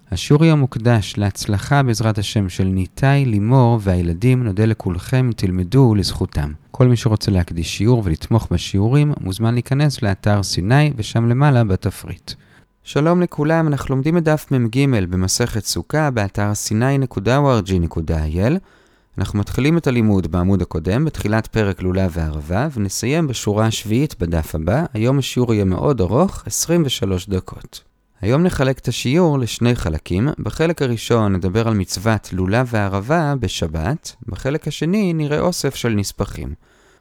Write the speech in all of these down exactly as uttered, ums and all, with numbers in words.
השיעור היום מוקדש להצלחה בעזרת השם של ניתאי, לימור והילדים. נודה לכולכם, תלמדו לזכותם. כל מי שרוצה להקדיש שיעור ולתמוך בשיעורים מוזמן להיכנס לאתר סיני ושם למעלה בתפריט. שלום לכולם, אנחנו לומדים את דף מ"ג במסכת סוכה באתר סיני נקודה או אר ג'י נקודה איי אל. אנחנו מתחילים את הלימוד בעמוד הקודם בתחילת פרק לולב וערבה ונסיים בשורה השביעית בדף הבא. היום השיעור יהיה מאוד ארוך, עשרים ושלוש דקות. היום נחלק את השיעור לשני חלקים. בחלק הראשון נדבר על מצוות לולב וערבה בשבת, בחלק השני נראה אוסף של נספחים.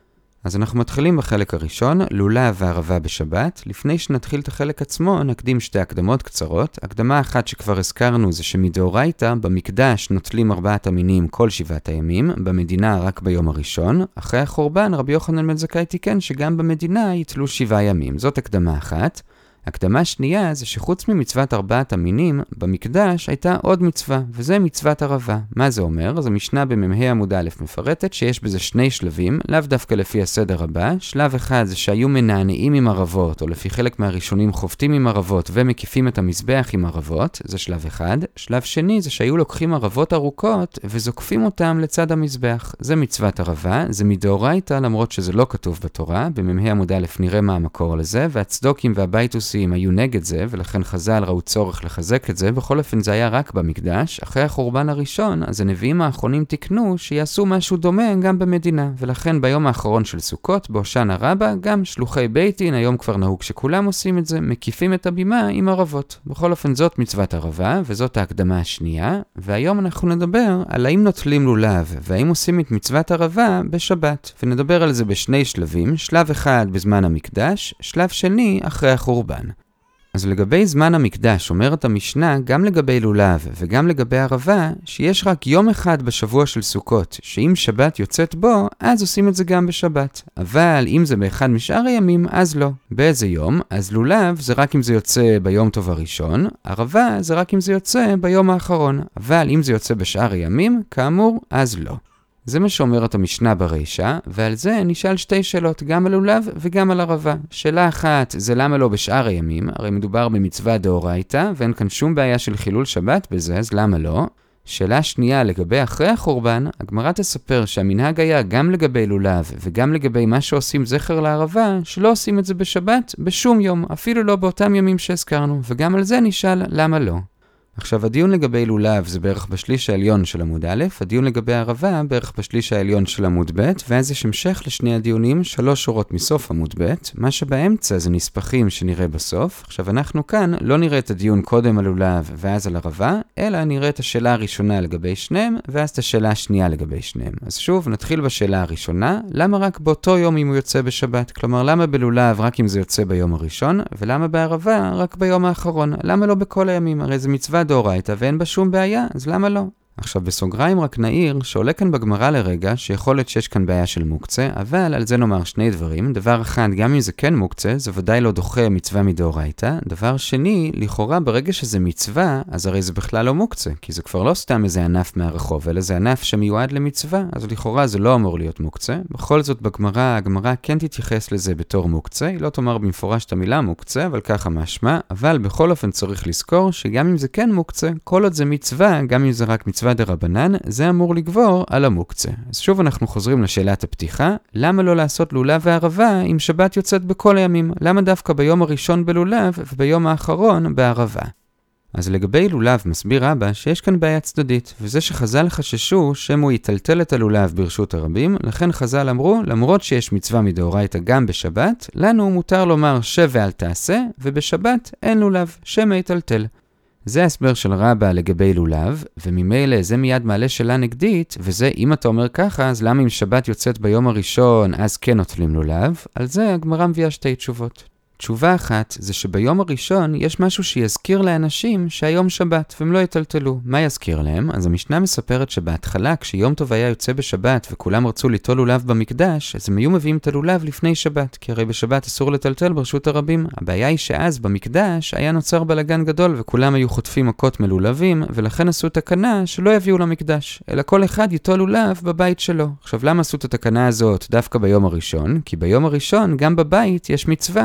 אז אנחנו מתחילים בחלק הראשון, לולב וערבה בשבת. לפני שנתחיל את החלק עצמו, נקדים שתי הקדמות קצרות. הקדמה אחת שכבר הזכרנו זה שמדאורייתא במקדש נוטלים ארבעת המינים כל שבעת הימים, במדינה רק ביום הראשון. אחרי החורבן רבי יוחנן בן זכאי תיקן שגם במדינה יתלו שבעה ימים. זאת הקדמה אחת. הקדמה שנייה זה שחוץ ממצוות ארבעת המינים, במקדש הייתה עוד מצווה, וזה מצוות ערבה. מה זה אומר? אז המשנה במ"ה עמוד א' מפרטת שיש בזה שני שלבים, לאו דווקא לפי הסדר הבא. שלב אחד זה שהיו מנענעים עם ערבות, או לפי חלק מהראשונים חופטים עם ערבות ומקיפים את המזבח עם ערבות, זה שלב אחד. שלב שני זה שהיו לוקחים ערבות ארוכות וזוקפים אותם לצד המזבח. זה מצוות ערבה, זה מדאורייתא למרות שזה לא כתוב בתורה. במ"ה עמוד א' נראה מה המקור לזה, והצדוקים והבייתוסים היו נגד זה, ולכן חז"ל ראו צורך לחזק את זה. בכל אופן זה היה רק במקדש. אחרי החורבן הראשון, אז הנביאים האחרונים תיקנו שיעשו משהו דומה גם במדינה, ולכן ביום האחרון של סוכות, בהושענא רבה, גם שלוחי בית דין, היום כבר נהוג שכולם עושים את זה, מקיפים את הבימה עם ערבות. בכל אופן זאת מצוות ערבה, וזאת ההקדמה השנייה, והיום אנחנו נדבר על האם נוטלים לולב, והאם עושים את מצוות ערבה בשבת, ונדבר על זה בשני שלבים. שלב אחד בזמן המקדש, שלב שני אחרי החורבן. אז לגבי זמן המקדש אומרת המשנה גם לגבי לולב וגם לגבי ערבה שיש רק יום אחד בשבוע של סוכות שאם שבת יוצאת בו אז עושים את זה גם בשבת, אבל אם זה באחד משאר הימים אז לא. באיזה יום? אז לולב זה רק אם זה יוצא ביום טוב הראשון, ערבה זה רק אם זה יוצא ביום האחרון, אבל אם זה יוצא בשאר הימים כאמור אז לא. זה מה שאומרת המשנה ברישה, ועל זה נשאל שתי שאלות, גם על לולב וגם על ערבה. שאלה אחת זה למה לא בשאר הימים, הרי מדובר במצווה דאורייתא, ואין כאן שום בעיה של חילול שבת בזה, אז למה לא? שאלה שנייה לגבי אחרי החורבן, הגמרא תספר שהמנהג היה גם לגבי לולב וגם לגבי מה שעושים זכר לערבה, שלא עושים את זה בשבת בשום יום, אפילו לא באותם ימים שהזכרנו, וגם על זה נשאל למה לא. עכשיו הדיון לגבי לולב זה בערך בשליש העליון של עמוד א', הדיון לגבי ערבה בערך בשליש העליון של עמוד ב', ואז יש המשך לשני הדיונים, שלוש שורות מסוף עמוד ב', מה שבאמצע זה נספחים שנראה בסוף. עכשיו אנחנו כאן לא נראה את הדיון קודם על לולב ואז על ערבה, אלא נראה את השאלה הראשונה לגבי שניהם, ואז את השאלה השנייה לגבי שניהם. אז שוב נתחיל בשאלה הראשונה, למה רק באותו יום אם הוא יוצא בשבת? כלומר למה בלולב רק אם זה יוצא ביום הראשון, ולמה בערבה רק ביום האחרון? למה לא בכל הימים? הרי זה מצווה דאורייתא ואין בה שום בעיה, אז למה לא? עכשיו בסוגריים רק נעיר שעולה כאן בגמרא לרגע שיכול להיות שיש כאן בעיה של מוקצה, אבל על זה נאמר שני דברים. דבר אחד, גם אם זה כן מוקצה, זה ודאי לא דוחה מצווה מדאורייתא. דבר שני, לכאורה ברגע שזה מצווה, אז הרי זה בכלל לא מוקצה, כי זה כבר לא סתם איזה ענף מהרחוב, אלא זה ענף שמיועד למצווה, אז לכאורה זה לא אמור להיות מוקצה. בכל זאת בגמרא, הגמרא כן תתייחס לזה בתור מוקצה, היא לא תאמר במפורש את המילה מוקצה, אבל ככה משמע. אבל בכל אופן צריך לזכור שגם אם זה כן מוקצה, כל עוד זה מצווה, גם אם זה רק מצווה דרבנן, זה אמור לגבור על המוקצה. אז שוב אנחנו חוזרים לשאלת הפתיחה, למה לא לעשות לולב וערבה אם שבת יוצאת בכל הימים? למה דווקא ביום הראשון בלולב וביום האחרון בערבה? אז לגבי לולב מסביר אבא שיש כאן בעיה צדדית, וזה שחז"ל חששו שמו יטלטל את הלולב ברשות הרבים, לכן חז"ל אמרו, למרות שיש מצווה מדאורייתא גם בשבת, לנו מותר לומר שב ואל תעשה, ובשבת אין לולב, שמא יטלטל. זה ההסבר של רבא לגבי לולב, וממילא זה מיד מעלה שאלה נגדית, וזה אם אתה אומר ככה, אז למה אם שבת יוצאת ביום הראשון, אז כן נוטלים לולב? על זה הגמרא מביאה שתי תשובות. תשובה אחת זה שביום הראשון יש משהו שיזכיר לאנשים שהיום שבת והם לא יטלטלו. מה יזכיר להם? אז המשנה מספרת שבהתחלה כשיום טוב היה יוצא בשבת וכולם רצו ליטול לולב במקדש, אז הם היו מביאים את הלולב לפני שבת, כי הרי בשבת אסור לטלטל ברשות הרבים. הבעיה היא שאז במקדש היה נוצר בלגן גדול וכולם היו חוטפים מכות מלולבים, ולכן עשו תקנה שלא יביאו למקדש, אלא כל אחד ייטול לולב בבית שלו. עכשיו למה עשו את התקנה הזאת דווקא ביום הראשון? כי ביום הראשון גם בבית יש מצווה. לעומת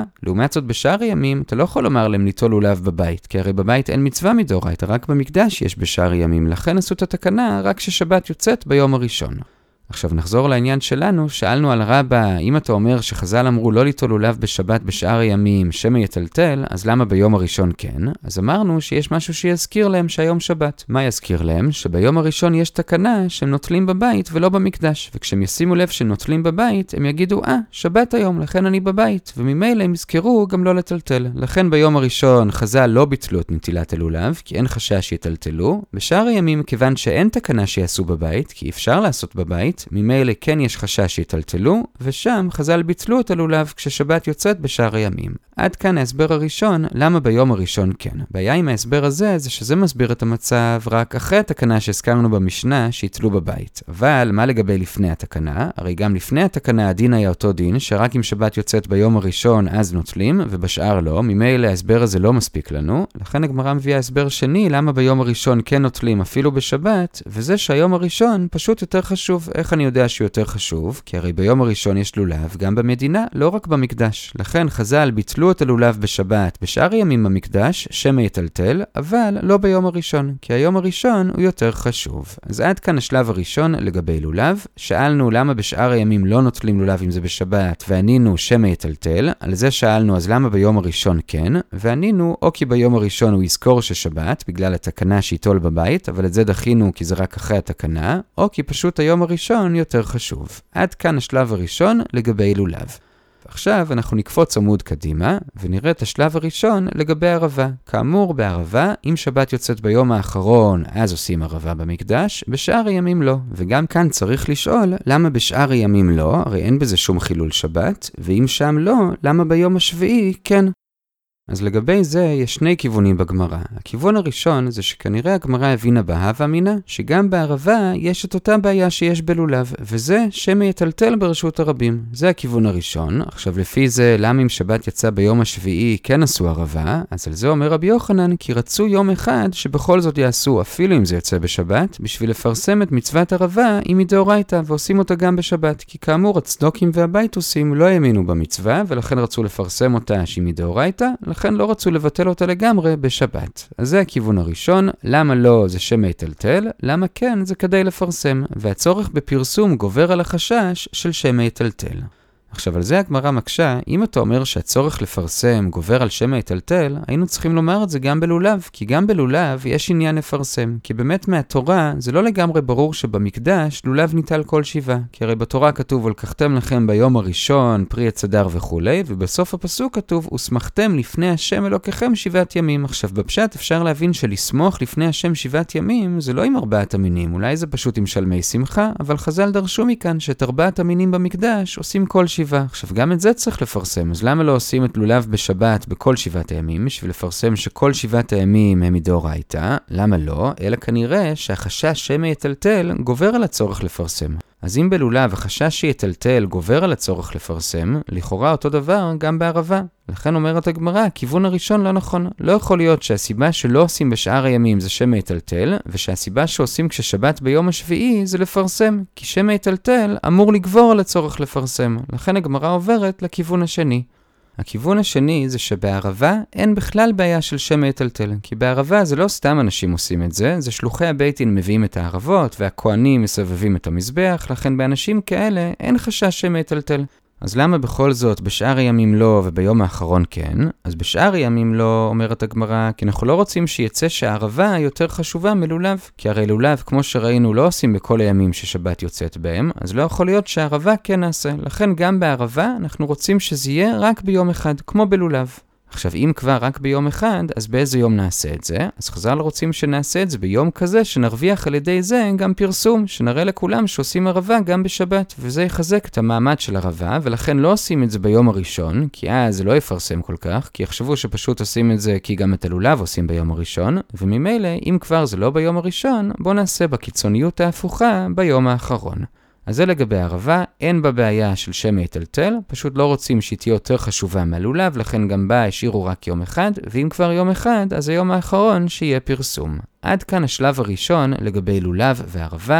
לעומת זאת בשאר הימים, אתה לא יכול לומר להם ליטול לולב בבית, כי הרי בבית אין מצווה מדאורייתא, רק במקדש יש בשאר הימים, לכן עשו את התקנה רק ששבת יוצאת ביום הראשון. עכשיו נחזור לעניין שלנו, שאלנו על רבא, אם אתה אומר שחז"ל אמרו לא ליטול לולב בשבת בשאר הימים, שמא יטלטל, אז למה ביום הראשון כן? אז אמרנו שיש משהו שיזכיר להם שהיום שבת. מה יזכיר להם? שביום הראשון יש תקנה שהם נוטלים בבית ולא במקדש, וכשהם ישימו לב שנוטלים בבית, הם יגידו, אה, שבת היום, לכן אני בבית, וממילא הם יזכרו גם לא לטלטל. לכן ביום הראשון חז"ל לא ביטלו את נטילת הלולב, כי אין חשש שיטלטלו. בשאר הימים, כיוון שאין תקנה שיעשו בבית, כי אפשר לעשות בבית, ממילא כן יש חשש שיטלטלו, ושם חז"ל ביטלו את הלולב כששבת יוצאת בשאר הימים. עד כאן ההסבר הראשון, למה ביום הראשון כן. הבעיה עם ההסבר הזה זה שזה מסביר את המצב רק אחרי התקנה שהזכרנו במשנה שיטלו בבית. אבל מה לגבי לפני התקנה? הרי גם לפני התקנה הדין היה אותו דין, שרק אם שבת יוצאת ביום הראשון אז נוטלים, ובשאר לא. ממילא ההסבר הזה לא מספיק לנו. לכן הגמרא מביאה הסבר שני, למה ביום הראשון כן נוטלים אפילו בשבת, וזה שהיום הראשון פשוט יותר חשוב. איך אני יודע שהוא יותר חשוב? כי הרי ביום הראשון יש לולב גם במדינה, לא רק במקדש. לכן חז"ל ביטלו את הלולב בשבת בשאר ימים במקדש, שמא יטלטל, אבל לא ביום הראשון, כי היום הראשון הוא יותר חשוב. אז עד כאן השלב הראשון לגבי לולב. שאלנו למה בשאר הימים לא נוטלים לולב אם זה בשבת, וענינו שמא יטלטל. על זה שאלנו אז למה ביום הראשון כן, וענינו או כי ביום הראשון הוא יזכור ששבת, בגלל התקנה שיטול בבית, אבל את זה דחינו כי זה רק אחרי התקנה, או כי פשוט היום הראשון יותר חשוב. עד כאן השלב הראשון לגבי לולב. עכשיו אנחנו נקפוץ עמוד קדימה ונראה את השלב הראשון לגבי ערבה. כאמור בערבה, אם שבת יוצאת ביום האחרון אז עושים ערבה במקדש, בשאר הימים לא. וגם כאן צריך לשאול למה בשאר הימים לא, הרי אין בזה שום חילול שבת, ואם שם לא, למה ביום השביעי כן. אז לגבי זה יש שני כיוונים בגמרא. הכיוון הראשון זה שכנראה הגמרא הבינה בהווה אמינא, שגם בערבה יש את אותה בעיה שיש בלולב, וזה שמא יטלטל ברשות הרבים. זה הכיוון הראשון. עכשיו לפי זה, למה אם שבת יצא ביום השביעי כן עשו ערבה? אז על זה אומר רבי יוחנן, כי רצו יום אחד שבכל זאת יעשו, אפילו אם זה יוצא בשבת, בשביל לפרסם את מצוות ערבה עם מדאורייתא, ועושים אותה גם בשבת. כי כאמור הצדוקים והבייתוסים לא האמינו במצווה, ולכן רצו לפרסם אותה שהיא מדאורייתא, לכן לא רצו לבטל אותה לגמרי בשבת. אז זה הכיוון הראשון. למה לא זה שמא יטלטל? למה כן זה כדי לפרסם? והצורך בפרסום גובר על החשש של שמא יטלטל. עכשיו על זה הגמרא מקשה, אם אתה אומר שהצורך לפרסם גובר על שמא יטלטל, היינו צריכים לומר את זה גם בלולב, כי גם בלולב יש עניין לפרסם, כי באמת מהתורה זה לא לגמרי ברור שבמקדש לולב ניטל כל שבעה, כי הרי בתורה כתוב ולקחתם לכם ביום הראשון פרי עץ אדר וכו', ובסוף הפסוק כתוב ושמחתם לפני השם אלוקיכם שבעת ימים. עכשיו בפשט אפשר להבין שלסמוך לפני השם שבעת ימים זה לא עם ארבעת המינים, אולי זה פשוט עם שלמי שמחה, אבל חז"ל דרשו מכאן שאת ארבעת המינים במקדש עושים כל שבעה. עכשיו גם את זה צריך לפרסם, אז למה לא עושים את לולב בשבת בכל שבעת הימים, בשביל לפרסם שכל שבעת הימים הם מדאורייתא? למה לא? אלא כנראה שהחשש שמא יטלטל גובר על הצורך לפרסם. אז אם בלולב החשש שיטלטל גובר על הצורך לפרסם, לכאורה אותו דבר גם בערבה. לכן אומרת הגמרא, הכיוון הראשון לא נכון. לא יכול להיות שהסיבה שלא עושים בשאר הימים זה שמא יטלטל, ושהסיבה שעושים כששבת ביום השביעי זה לפרסם, כי שמא יטלטל אמור לגבור על הצורך לפרסם. לכן הגמרא עוברת לכיוון השני. הכיוון השני זה שבערבה אין בכלל בעיה של שמא יטלטל, כי בערבה זה לא סתם אנשים עושים את זה, זה שלוחי הבית דין מביאים את הערבות והכהנים מסובבים את המזבח, לכן באנשים כאלה אין חשש שמא יטלטל. אז למה בכל זאת בשאר הימים לא וביום האחרון כן? אז בשאר הימים לא, אומרת הגמרא, כי אנחנו לא רוצים שיצא שהערבה יותר חשובה מלולב, כי הרי לולב כמו שראינו לא עושים בכל הימים ששבת יוצאת בהם, אז לא יכול להיות שהערבה כן נעשה. לכן גם בערבה אנחנו רוצים שזה יהיה רק ביום אחד, כמו בלולב. עכשיו, אם כבר רק ביום אחד, אז באיזה יום נעשה את זה? אז חז"ל רוצים שנעשה את זה ביום כזה, שנרוויח על ידי זה גם פרסום, שנראה לכולם שעושים ערבה גם בשבת, וזה יחזק את המעמד של ערבה, ולכן לא עושים את זה ביום הראשון, כי אז זה לא יפרסם כל כך, כי יחשבו שפשוט עושים את זה כי גם את הלולב עושים ביום הראשון, וממילא, אם כבר זה לא ביום הראשון, בוא נעשה בקיצוניות ההפוכה ביום האחרון. אז זה לגבי ערבה, אין בה בעיה של שמא יטלטל, פשוט לא רוצים שהיא תהיה יותר חשובה מהלולב, לכן גם בה השאירו רק יום אחד, ואם כבר יום אחד, אז היום האחרון שיהיה פרסום. עד כאן השלב הראשון לגבי לולב וערבה.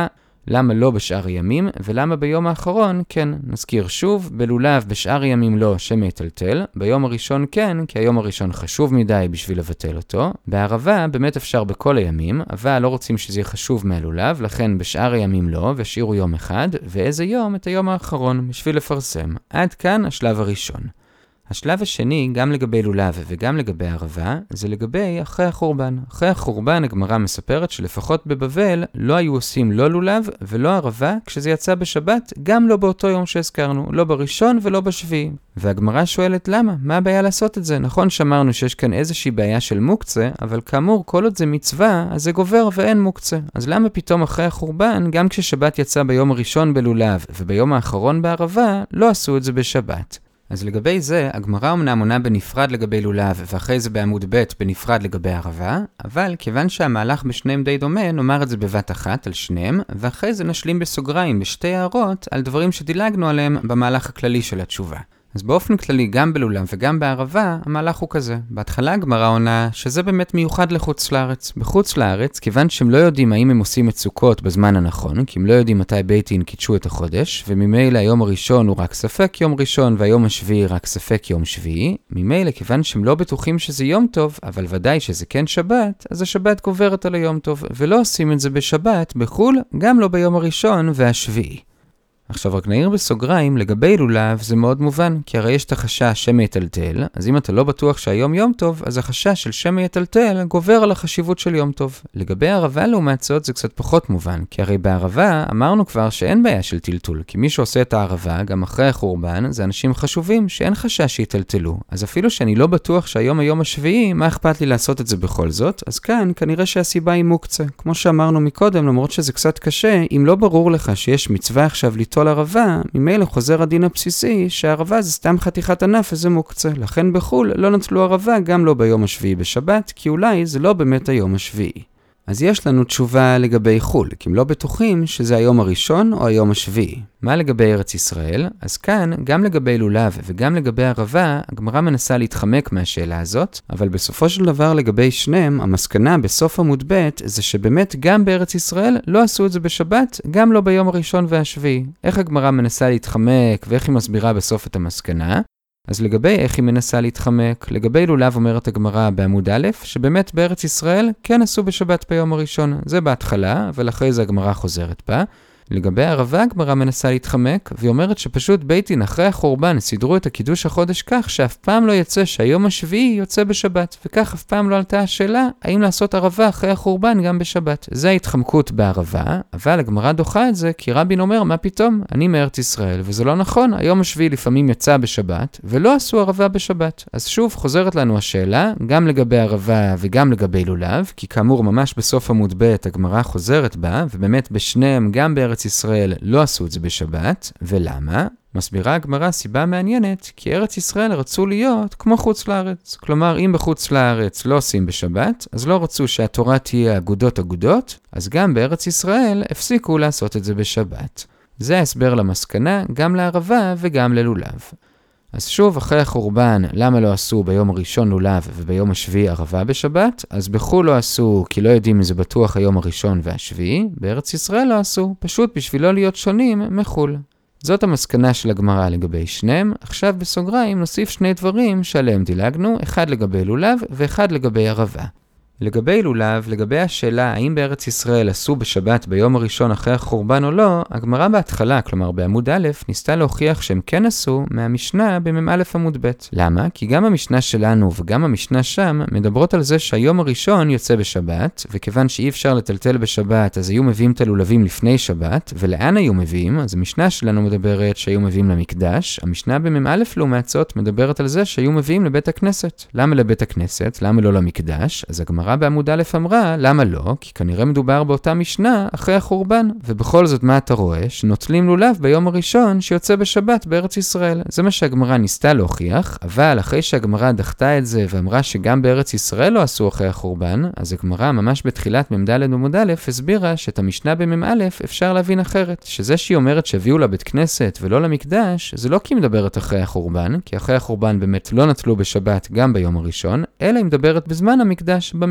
למה לא בשאר הימים, ולמה ביום האחרון כן. נזכיר שוב, בלולב בשאר הימים לא, שמא יטלטל, ביום הראשון כן, כי היום הראשון חשוב מדי בשביל לבטל אותו. בערבה באמת אפשר בכל הימים, אבל לא רוצים שזה יהיה חשוב מהלולב, לכן בשאר הימים לא, והשאירו יום אחד, ואיזה יום? את היום האחרון, בשביל לפרסם. עד כאן השלב הראשון. השלב השני, גם לגבי לולב וגם לגבי ערבה, זה לגבי אחרי החורבן. אחרי החורבן הגמרא מספרת שלפחות בבבל לא היו עושים לא לולב ולא ערבה כשזה יצא בשבת, גם לא באותו יום שהזכרנו, לא בראשון ולא בשביעי. והגמרא שואלת למה? מה הבעיה לעשות את זה? נכון שאמרנו שיש כאן איזושהי בעיה של מוקצה, אבל כאמור כל עוד זה מצווה, אז זה גובר ואין מוקצה. אז למה פתאום אחרי החורבן, גם כששבת יצא ביום הראשון בלולב וביום האחרון בערבה, לא עשו את זה בשבת? אז לגבי זה, הגמרא אמנם עונה בנפרד לגבי לולב, ואחרי זה בעמוד ב' בנפרד לגבי ערבה, אבל כיוון שהמהלך בשניהם די דומה, נאמר את זה בבת אחת על שניהם, ואחרי זה נשלים בסוגריים בשתי הערות על דברים שדילגנו עליהם במהלך הכללי של התשובה. אז באופן כללי, גם בלולב וגם בערבה, המהלך הוא כזה. בהתחלה הגמרא עונה שזה באמת מיוחד לחוץ לארץ. בחוץ לארץ, כיוון שהם לא יודעים האם הם עושים את סוכות בזמן הנכון, כי הם לא יודעים מתי בית דין קידשו את החודש, וממילא היום הראשון הוא רק ספק יום ראשון, והיום השביעי רק ספק יום שביעי, ממילא כיוון שהם לא בטוחים שזה יום טוב, אבל ודאי שזה כן שבת, אז השבת גוברת על היום טוב, ולא עושים את זה בשבת, בחול, גם לא ביום הראשון והשביעי. עכשיו רק נעיר בסוגריים, לגבי לולב זה מאוד מובן, כי הרי יש את החשש שמא יטלטל, אז אם אתה לא בטוח שהיום יום טוב, אז החשש של שמא יטלטל גובר על החשיבות של יום טוב. לגבי ערבה לעומת זאת זה קצת פחות מובן, כי הרי בערבה אמרנו כבר שאין בעיה של טלטול, כי מי שעושה את הערבה, גם אחרי החורבן, זה אנשים חשובים שאין חשש שיטלטלו. אז אפילו שאני לא בטוח שהיום היום השביעי, מה אכפת לי לעשות את זה בכל זאת? אז כאן כנראה שהסיבה היא מוקצה. כמו שאמרנו מקודם, למרות שזה קצת קשה, אם לא ברור לך שיש מצווה עכשיו ליטול ערבה, ממילא חוזר הדין הבסיסי שהערבה זה סתם חתיכת ענף וזה מוקצה. לכן בחול לא נטלו ערבה גם לא ביום השביעי בשבת, כי אולי זה לא באמת היום השביעי. אז יש לנו תשובה לגבי חול, כי הם לא בטוחים שזה היום הראשון או היום השביעי. מה לגבי ארץ ישראל? אז כאן, גם לגבי לולב וגם לגבי ערבה, הגמרא מנסה להתחמק מהשאלה הזאת, אבל בסופו של דבר לגבי שניהם, המסקנה בסוף עמוד ב' זה שבאמת גם בארץ ישראל לא עשו את זה בשבת, גם לא ביום הראשון והשביעי. איך הגמרא מנסה להתחמק ואיך היא מסבירה בסוף את המסקנה? אז לגבי איך היא מנסה להתחמק, לגבי לולב אומרת הגמרא בעמוד א', שבאמת בארץ ישראל כן עשו בשבת ביום הראשון. זה בהתחלה, אבל אחרי זה הגמרא חוזרת בה. לגבי ערבה הגמרא מנסה להתחמק, והיא אומרת שפשוט בית דין אחרי החורבן סידרו את הקידוש החודש כך שאף פעם לא יצא שהיום השביעי יוצא בשבת, וכך אף פעם לא עלתה השאלה האם לעשות ערבה אחרי החורבן גם בשבת. זה ההתחמקות בערבה, אבל הגמרא דוחה את זה כי רבין אומר מה פתאום, אני מארץ ישראל, וזה לא נכון, היום השביעי לפעמים יצא בשבת, ולא עשו ערבה בשבת. אז שוב חוזרת לנו השאלה, גם לגבי ערבה וגם לגבי לולב, כי כאמור ממש בסוף עמוד ב' הגמרא חוזרת בה, ובאמת בשניהם גם בארץ ישראל לא עשו את זה בשבת, ולמה? מסבירה הגמרא סיבה מעניינת, כי ארץ ישראל רצו להיות כמו חוץ לארץ. כלומר, אם בחוץ לארץ לא עושים בשבת, אז לא רצו שהתורה תהיה אגודות אגודות, אז גם בארץ ישראל הפסיקו לעשות את זה בשבת. זה ההסבר למסקנה, גם לערבה וגם ללולב. אז שוב, אחרי החורבן, למה לא עשו ביום הראשון לולב וביום השביעי ערבה בשבת? אז בחול לא עשו, כי לא יודעים אם זה בטוח היום הראשון והשביעי. בארץ ישראל לא עשו, פשוט בשביל לא להיות שונים מחול. זאת המסקנה של הגמרא לגבי שניהם. עכשיו בסוגריים נוסיף שני דברים שעליהם דילגנו, אחד לגבי לולב ואחד לגבי ערבה. לגבי לולב, לגבי השאלה האם בארץ ישראל עשו בשבת ביום הראשון אחרי החורבן או לא, הגמרא בהתחלה, כלומר בעמוד א', ניסתה להוכיח שהם כן עשו מהמשנה במ"א עמוד ב'. למה? כי גם המשנה שלנו וגם המשנה שם מדברות על זה שהיום הראשון יוצא בשבת, וכיוון שאי אפשר לטלטל בשבת, אז היו מביאים את הלולבים לפני שבת, ולאן היו מביאים? אז המשנה שלנו מדברת שהיו מביאים למקדש, המשנה במ"א לעומת זאת מדברת על זה שהיו מביאים לבית הכנסת. למה לבית הכנסת? למה לא למקדש? אז הגמרא בעמוד א' אמרה, למה לא? כי כנראה מדובר באותה משנה אחרי החורבן. ובכל זאת מה אתה רואה? שנוטלים לולב ביום הראשון שיוצא בשבת בארץ ישראל. זה מה שהגמרא ניסתה להוכיח, אבל אחרי שהגמרא דחתה את זה ואמרה שגם בארץ ישראל לא עשו אחרי החורבן, אז הגמרא ממש בתחילת מ"ד עמוד א' הסבירה שאת המשנה במ"א אפשר להבין אחרת. שזה שהיא אומרת שהביאו לבית כנסת ולא למקדש, זה לא כי היא מדברת אחרי החורבן, כי אחרי החורבן באמת לא נטלו בשבת גם ביום הראשון, אלא היא מדברת בזמן המקדש, במקדש.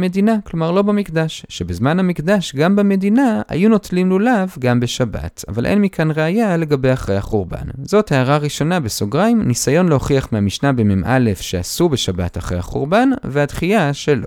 המדינה, כלומר לא במקדש, שבזמן המקדש גם במדינה היו נוטלים לולב גם בשבת, אבל אין מכאן ראיה לגבי אחרי החורבן. זאת הערה ראשונה בסוגריים, ניסיון להוכיח מהמשנה במ"א שעשו בשבת אחרי החורבן, והדחייה שלא.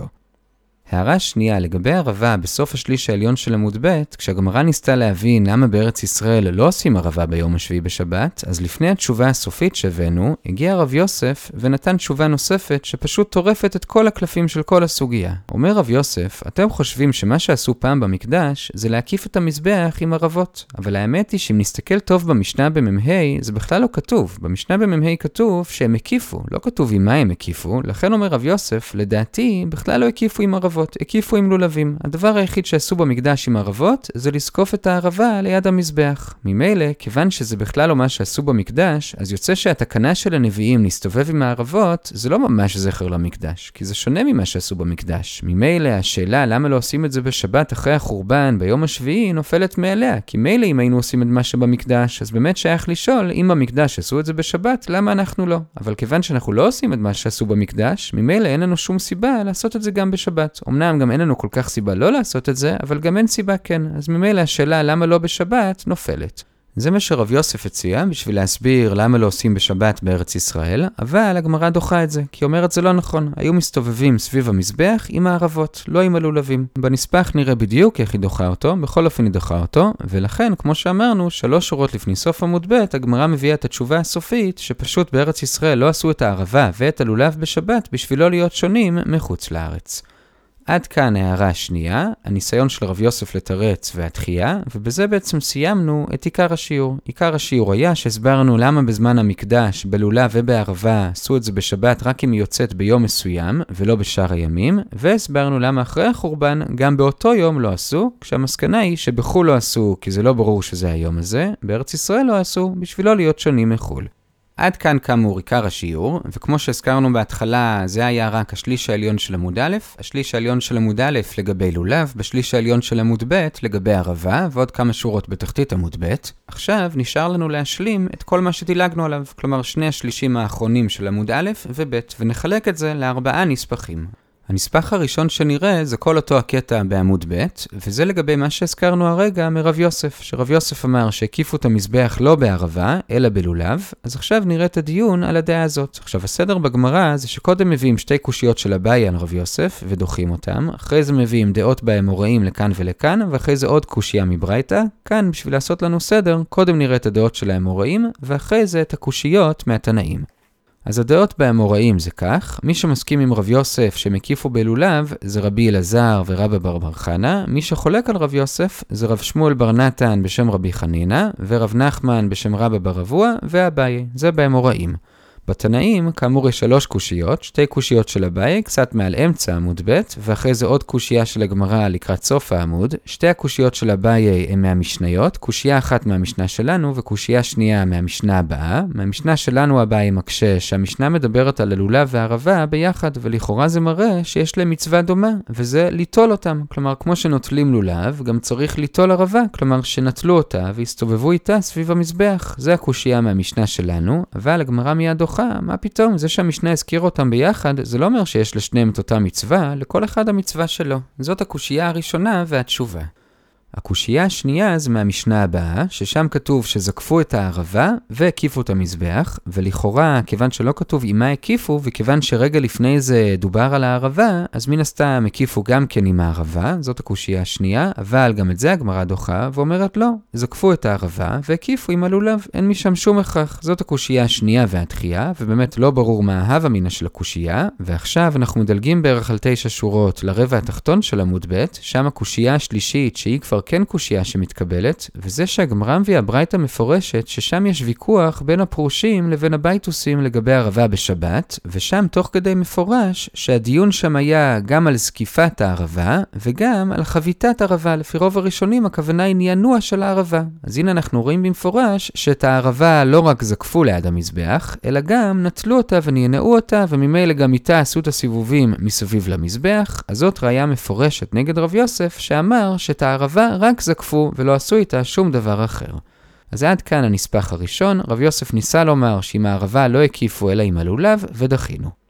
הערה שנייה, לגבי ערבה בסוף השליש העליון של עמוד ב', כשהגמרא ניסתה להבין למה בארץ ישראל לא עושים ערבה ביום השביעי בשבת, אז לפני התשובה הסופית שהבאנו, הגיע רב יוסף ונתן תשובה נוספת שפשוט טורפת את כל הקלפים של כל הסוגיה. אומר רב יוסף, אתם חושבים שמה שעשו פעם במקדש זה להקיף את המזבח עם ערבות, אבל האמת היא שאם נסתכל טוב במשנה במ"ה, זה בכלל לא כתוב. במשנה במ"ה כתוב שהם הקיפו, לא כתוב עם מה הם הקיפו, לכן אומר רב יוסף, לדעתי בכלל לא הקיפו עם ערבות. הקיפו עם לולבים. הדבר היחיד שעשו במקדש עם ערבות זה לזקוף את הערבה ליד המזבח. ממילא, כיוון שזה בכלל לא מה שעשו במקדש, אז יוצא שהתקנה של הנביאים להסתובב עם הערבות זה לא ממש זכר למקדש, כי זה שונה ממה שעשו במקדש. ממילא, השאלה למה לא עושים את זה בשבת אחרי החורבן ביום השביעי נופלת מעליה, כי מילא אם היינו עושים את מה שבמקדש, אז באמת שייך לשאול אם במקדש עשו את זה בשבת, למה אנחנו לא? אבל כיוון שאנחנו לא עושים את מה שעשו במקדש, ממילא אין לנו שום סיבה לעשות את זה גם בשבת. אמנם גם אין לנו כל כך סיבה לא לעשות את זה, אבל גם אין סיבה כן. אז ממילא השאלה למה לא בשבת נופלת. זה מה שרב יוסף הציע בשביל להסביר למה לא עושים בשבת בארץ ישראל, אבל הגמרא דוחה את זה, כי אומרת זה לא נכון. היו מסתובבים סביב המזבח עם הערבות, לא עם הלולבים. בנספח נראה בדיוק איך היא דוחה אותו, בכל אופן היא דוחה אותו, ולכן, כמו שאמרנו, שלוש שורות לפני סוף עמוד ב', הגמרא מביאה את התשובה הסופית, שפשוט בארץ ישראל לא עשו את הערבה ואת הלולב בשבת בשביל לא להיות שונים מחוץ לארץ. עד כאן הערה השנייה, הניסיון של רב יוסף לתרץ והתחייה, ובזה בעצם סיימנו את עיקר השיעור. עיקר השיעור היה שהסברנו למה בזמן המקדש, בלולה ובערבה, עשו את זה בשבת רק אם היא יוצאת ביום מסוים, ולא בשאר הימים, והסברנו למה אחרי החורבן, גם באותו יום לא עשו, כשהמסקנה היא שבחול לא עשו, כי זה לא ברור שזה היום הזה, בארץ ישראל לא עשו, בשביל לא להיות שונים מחול. עד כאן כאמור עיקר השיעור, וכמו שהזכרנו בהתחלה, זה היה רק השליש העליון של עמוד א', השליש העליון של עמוד א' לגבי לולב, בשליש העליון של עמוד ב' לגבי ערבה, ועוד כמה שורות בתחתית עמוד ב'. עכשיו נשאר לנו להשלים את כל מה שדילגנו עליו, כלומר שני השלישים האחרונים של עמוד א' וב', ונחלק את זה לארבעה נספחים. הנספח הראשון שנראה זה כל אותו הקטע בעמוד ב', וזה לגבי מה שהזכרנו הרגע מרב יוסף, שרב יוסף אמר שהקיפו את המזבח לא בערבה, אלא בלולב, אז עכשיו נראה את הדיון על הדעה הזאת. עכשיו הסדר בגמרא זה שקודם מביאים שתי קושיות של אביי על רב יוסף ודוחים אותם, אחרי זה מביאים דעות באמוראים לכאן ולכאן, ואחרי זה עוד קושייה מברייתא. כאן בשביל לעשות לנו סדר, קודם נראה את הדעות של האמוראים, ואחרי זה את הקושיות מהתנאים. אז הדעות באמוראים זה כך, מי שמסכים עם רב יוסף שמקיפו בלולב זה רבי אלעזר ורבא בר בר חנא, מי שחולק על רב יוסף זה רב שמואל בר נתן בשם רבי חנינא, ורב נחמן בשם רבא בר אבוה ואביי, זה באמוראים. בתנאים, כאמור יש שלוש קושיות, שתי קושיות של אביי, קצת מעל אמצע עמוד ב', ואחרי זה עוד קושייה של הגמרא לקראת סוף העמוד. שתי הקושיות של אביי הן מהמשניות, קושייה אחת מהמשנה שלנו וקושייה שנייה מהמשנה הבאה. מהמשנה שלנו אביי מקשה שהמשנה מדברת על הלולב והערבה ביחד, ולכאורה זה מראה שיש להם מצווה דומה, וזה ליטול אותם. כלומר, כמו שנוטלים לולב, גם צריך ליטול ערבה, כלומר שנטלו אותה והסתובבו איתה סביב המזבח. זה הקושייה מהמשנה שלנו, אבל הגמרא מיד דוחה, מה פתאום? זה שהמשנה הזכיר אותם ביחד, זה לא אומר שיש לשניהם את אותה מצווה, לכל אחד המצווה שלו. זאת הקושייה הראשונה והתשובה. הקושייה השנייה זה מהמשנה הבאה, ששם כתוב שזקפו את הערבה והקיפו את המזבח, ולכאורה, כיוון שלא כתוב עם מה הקיפו, וכיוון שרגע לפני זה דובר על הערבה, אז מן הסתם הקיפו גם כן עם הערבה, זאת הקושייה השנייה, אבל גם את זה הגמרא דוחה, ואומרת לא, זקפו את הערבה והקיפו עם הלולב, אין משם שום הכרח. זאת הקושייה השנייה והתחייה, ובאמת לא ברור מה ההווה מינה של הקושייה, ועכשיו אנחנו מדלגים בערך על תשע שורות לרבע התחתון של עמוד ב', שם הקושייה השלישית שהיא כבר כן קושייה שמתקבלת, וזה שהגמרא מביאה ברייתא מפורשת ששם יש ויכוח בין הפרושים לבין הבייטוסים לגבי ערבה בשבת, ושם תוך כדי מפורש שהדיון שם היה גם על זקיפת הערבה וגם על חביתת ערבה. לפי רוב הראשונים הכוונה היא ניינוע של הערבה. אז הנה אנחנו רואים במפורש שאת הערבה לא רק זקפו ליד המזבח, אלא גם נטלו אותה וניינעו אותה, וממילא גם איתה עשו את הסיבובים מסביב למזבח. אז זאת ראיה מפורשת נגד רב יוסף שאמר שאת הערבה רק זקפו ולא עשו איתה שום דבר אחר. אז עד כאן הנספח הראשון, רב יוסף ניסה לומר שעם הערבה לא הקיפו אלא עם הלולב ודחינו.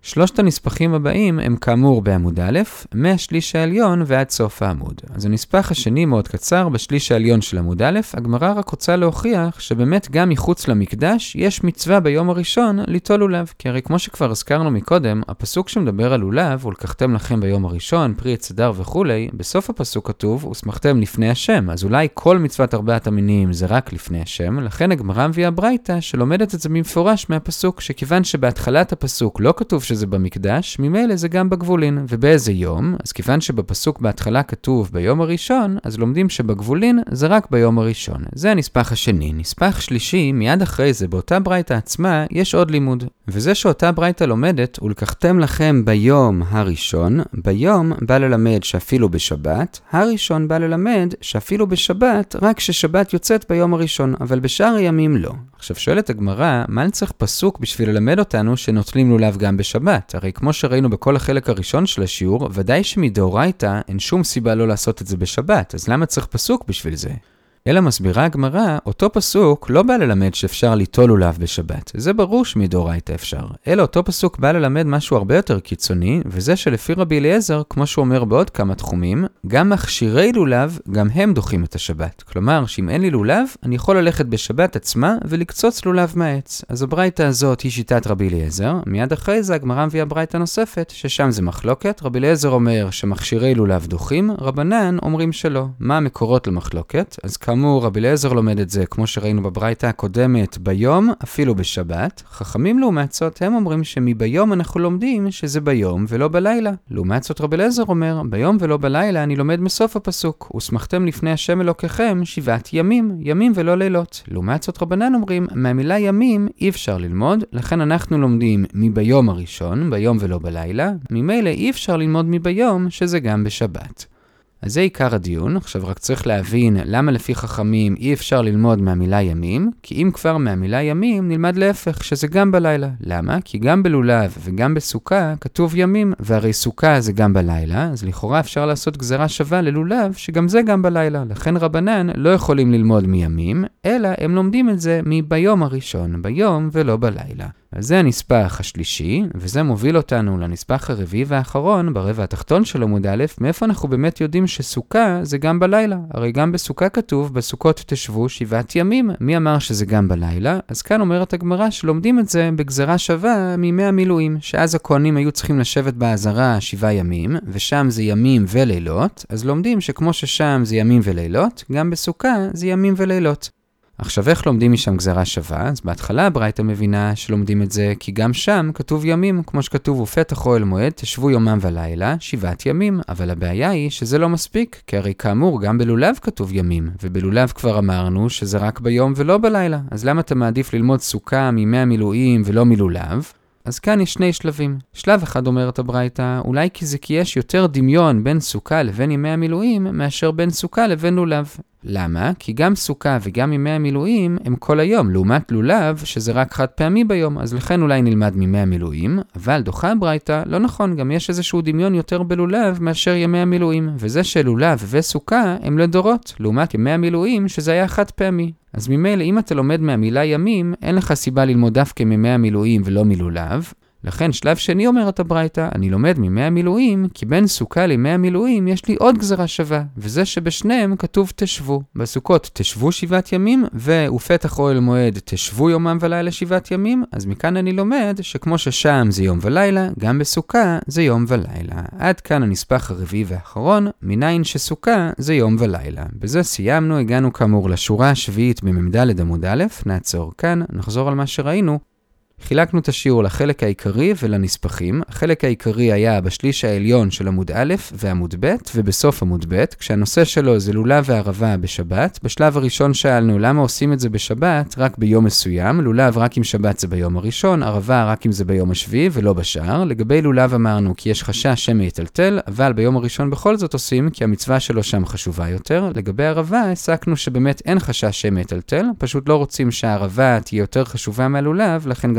שלושת הנספחים הבאים הם כאמור בעמוד א', מהשליש העליון ועד סוף העמוד. אז הנספח השני מאוד קצר, בשליש העליון של עמוד א', הגמרא רק רוצה להוכיח שבאמת גם מחוץ למקדש יש מצווה ביום הראשון ליטול לולב. כי הרי כמו שכבר הזכרנו מקודם, הפסוק שמדבר על לולב, ולקחתם לכם ביום הראשון, פרי עץ הדר וכולי, בסוף הפסוק כתוב, ושמחתם לפני השם. אז אולי כל מצוות ארבעת המינים זה רק לפני השם, לכן הגמרא מביאה ברייתא שלומדת את זה במפורש מהפסוק, שכיוון שבהתחלת הפסוק לא כתוב שזה במקדש, ממילא זה גם בגבולין. ובאיזה יום? אז כיוון שבפסוק בהתחלה כתוב ביום הראשון, אז לומדים שבגבולין זה רק ביום הראשון. זה הנספח השני. נספח שלישי, מיד אחרי זה, באותה ברייתא עצמה, יש עוד לימוד. וזה שאותה ברייתא לומדת, ולקחתם לכם ביום הראשון, ביום בא ללמד שאפילו בשבת, הראשון בא ללמד שאפילו בשבת, רק ששבת יוצאת ביום הראשון, אבל בשאר הימים לא. עכשיו שואלת הגמרא, מה צריך פסוק בשביל ללמד אותנו שנוטלים לולב גם בשבת? הרי כמו שראינו בכל החלק הראשון של השיעור, ודאי שמדאורייתא אין שום סיבה לא לעשות את זה בשבת, אז למה צריך פסוק בשביל זה? אלא מסבירה הגמרא, אותו פסוק לא בא ללמד שאפשר ליטול לולב בשבת. זה ברור שמדאורייתא אפשר. אלא אותו פסוק בא ללמד משהו הרבה יותר קיצוני, וזה שלפי רבי אליעזר, כמו שהוא אומר בעוד כמה תחומים, גם מכשירי לולב, גם הם דוחים את השבת. כלומר, שאם אין לי לולב, אני יכול ללכת בשבת עצמה ולקצוץ לולב מהעץ. אז הברייתא הזאת היא שיטת רבי אליעזר. מיד אחרי זה הגמרא מביאה ברייתא נוספת, ששם זה מחלוקת. רבי אליעזר אומר שמכשירי לולב דוחים, רבנן אומרים שלא. מה המקורות למחלוקת? אז כאמור, רבי אליעזר לומד את זה, כמו שראינו בברייתא הקודמת, ביום, אפילו בשבת. חכמים לעומת זאת, הם אומרים שמביום אנחנו לומדים שזה ביום ולא בלילה. לעומת זאת רבי אליעזר אומר, ביום ולא בלילה אני לומד מסוף הפסוק, ושמחתם לפני השם אלוקיכם שבעת ימים, ימים ולא לילות. לעומת זאת רבנן אומרים, מהמילה ימים אי אפשר ללמוד, לכן אנחנו לומדים מביום הראשון, ביום ולא בלילה, ממילא אי אפשר ללמוד מביום שזה גם בשבת. אז זה עיקר הדיון. עכשיו רק צריך להבין למה לפי חכמים אי אפשר ללמוד מהמילה ימים, כי אם כבר מהמילה ימים נלמד להפך, שזה גם בלילה. למה? כי גם בלולב וגם בסוכה כתוב ימים, והרי סוכה זה גם בלילה, אז לכאורה אפשר לעשות גזרה שווה ללולב שגם זה גם בלילה. לכן רבנן לא יכולים ללמוד מימים, אלא הם לומדים את זה מביום הראשון, ביום ולא בלילה. אז זה הנספח השלישי, וזה מוביל אותנו לנספח הרביעי והאחרון, ברבע התחתון של עמוד א', מאיפה אנחנו באמת יודעים שסוכה זה גם בלילה. הרי גם בסוכה כתוב, בסוכות תשבו שבעת ימים. מי אמר שזה גם בלילה? אז כאן אומרת הגמרא שלומדים את זה בגזרה שווה מימי המילואים, שאז הכהנים היו צריכים לשבת בעזרה שבעה ימים, ושם זה ימים ולילות, אז לומדים שכמו ששם זה ימים ולילות, גם בסוכה זה ימים ולילות. עכשיו איך לומדים משם גזרה שווה? אז בהתחלה הברייתא מבינה שלומדים את זה כי גם שם כתוב ימים, כמו שכתוב ופתח אוהל מועד תשבו יומם ולילה שבעת ימים, אבל הבעיה היא שזה לא מספיק, כי הרי כאמור גם בלולב כתוב ימים, ובלולב כבר אמרנו שזה רק ביום ולא בלילה, אז למה אתה מעדיף ללמוד סוכה מימי המילואים ולא מלולב? אז כאן יש שני שלבים. שלב אחד אומרת הברייתא, אולי כי זה כי יש יותר דמיון בין סוכה לבין ימי המילואים מאשר בין סוכה לבין לולב. למה? כי גם סוכה וגם ימי המילואים הם כל היום, לעומת לולב שזה רק חד פעמי ביום, אז לכן אולי נלמד מימי המילואים, אבל דוחה הברייתא, לא נכון, גם יש איזשהו דמיון יותר בלולב מאשר ימי המילואים, וזה שלולב וסוכה הם לדורות, לעומת ימי המילואים שזה היה חד פעמי. אז ממילא אם אתה לומד מהמילה ימים, אין לך סיבה ללמוד דווקא מימי המילואים ולא מלולב. לכן שלב שני אומרת הברייתא, אני לומד מימי המילואים, כי בין סוכה לימי המילואים יש לי עוד גזרה שווה, וזה שבשניהם כתוב תשבו. בסוכות תשבו שבעת ימים, ופתח אוהל מועד תשבו יומם ולילה שבעת ימים, אז מכאן אני לומד שכמו ששם זה יום ולילה, גם בסוכה זה יום ולילה. עד כאן הנספח הרביעי והאחרון, מניין שסוכה זה יום ולילה. בזה סיימנו, הגענו כאמור לשורה השביעית בממדלת עמוד א', נעצור כאן, נחזור על מה שראינו. חילקנו את השיעור לחלק העיקרי ולנספחים. החלק העיקרי היה בשליש העליון של עמוד א' ועמוד ב' ובסוף עמוד ב', כשהנושא שלו זה לולב וערבה בשבת. בשלב הראשון שאלנו למה עושים את זה בשבת רק ביום מסוים, לולב רק אם שבת זה ביום הראשון, ערבה רק אם זה ביום השביעי ולא בשאר. לגבי לולב אמרנו כי יש חשש שמא יטלטל, אבל ביום הראשון בכל זאת עושים כי המצווה שלו שם חשובה יותר. לגבי ערבה הסקנו שבאמת אין חשש שמא יטלטל, פשוט לא רוצים שהערבה תהיה יותר חשובה מהלולב, לכן גם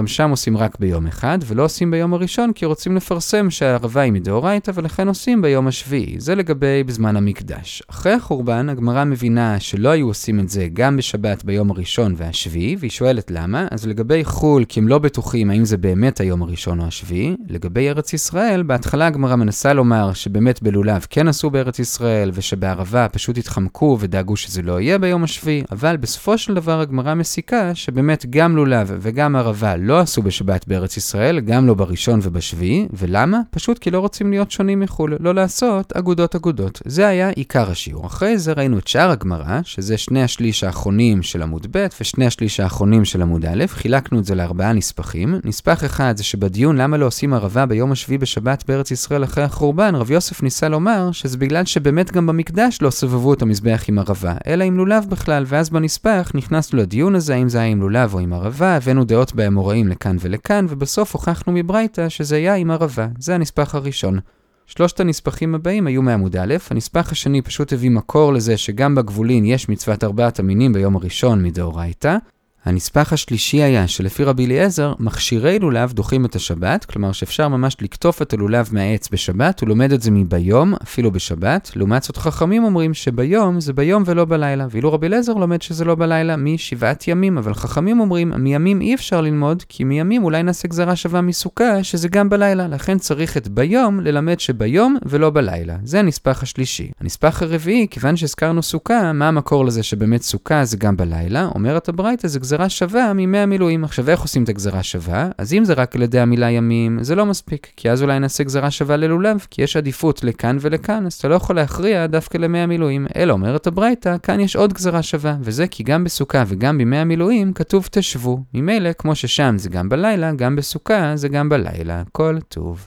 גם שם עושים רק ביום אחד, ולא עושים ביום הראשון, כי רוצים לפרסם שהערבה היא מדאורייתא, ולכן עושים ביום השביעי. זה לגבי בזמן המקדש. אחרי החורבן, הגמרא מבינה שלא היו עושים את זה גם בשבת ביום הראשון והשביעי, והיא שואלת למה. אז לגבי חול, כי הם לא בטוחים האם זה באמת היום הראשון או השביעי. לגבי ארץ ישראל, בהתחלה הגמרא מנסה לומר שבאמת בלולב כן עשו בארץ ישראל, ושבערבה פשוט התחמקו ודאגו שזה לא יהיה ביום השביעי, אבל בסופו של דבר הגמרא מסיקה שבאמת גם לולב וגם ערבה לא עשו בשבת בארץ ישראל, גם לא בראשון ובשביעי. ולמה? פשוט כי לא רוצים להיות שונים מחול, לא לעשות אגודות אגודות. זה היה עיקר השיעור. אחרי זה ראינו את שאר הגמרא, שזה שני השליש האחרונים של עמוד ב' ושני השליש האחרונים של עמוד א', חילקנו את זה לארבעה נספחים. נספח אחד זה שבדיון למה לא עושים ערבה ביום השביעי בשבת בארץ ישראל אחרי החורבן, רב יוסף ניסה לומר שזה בגלל שבאמת גם במקדש לא סובבו את המזבח עם ערבה, אלא עם לולב בכלל, ואז בנספח נכנסנו לדיון הזה, אם זה היה עם לולב או עם ערבה, הבאנו דעות באמוראים לכאן ולכאן, ובסוף הוכחנו מברייתא שזה היה עם ערבה. זה הנספח הראשון. שלושת הנספחים הבאים היו מעמוד א', הנספח השני פשוט הביא מקור לזה שגם בגבולין יש מצוות ארבעת המינים ביום הראשון מדאורייתא. הנספח השלישי היה שלפי רבי אליעזר, מכשירי לולב דוחים את השבת, כלומר שאפשר ממש לקטוף את הלולב מהעץ בשבת, הוא לומד את זה מביום, אפילו בשבת. לעומת זאת חכמים אומרים שביום זה ביום ולא בלילה, ואילו רבי אליעזר לומד שזה לא בלילה משבעת ימים, אבל חכמים אומרים, מימים אי אפשר ללמוד, כי מימים אולי נעשה גזרה שווה מסוכה, שזה גם בלילה, לכן צריך את ביום ללמד שביום ולא בלילה. זה הנספח השלישי. הנספח הרביעי, כיוון שהזכרנו סוכה, מה המקור לזה שבאמת סוכה זה גם בלילה? אומרת הברייתא, זה גזרה שווה מימי המילואים. עכשיו איך עושים את הגזרה שווה? אז אם זה רק על ידי המילה ימים, זה לא מספיק, כי אז אולי נעשה גזרה שווה ללולב, כי יש עדיפות לכאן ולכאן, אז אתה לא יכול להכריע דווקא למי המילואים. אלא אומרת הברייתא, כאן יש עוד גזרה שווה, וזה כי גם בסוכה וגם בימי המילואים כתוב תשבו. ממילא, כמו ששם זה גם בלילה, גם בסוכה זה גם בלילה. כל טוב.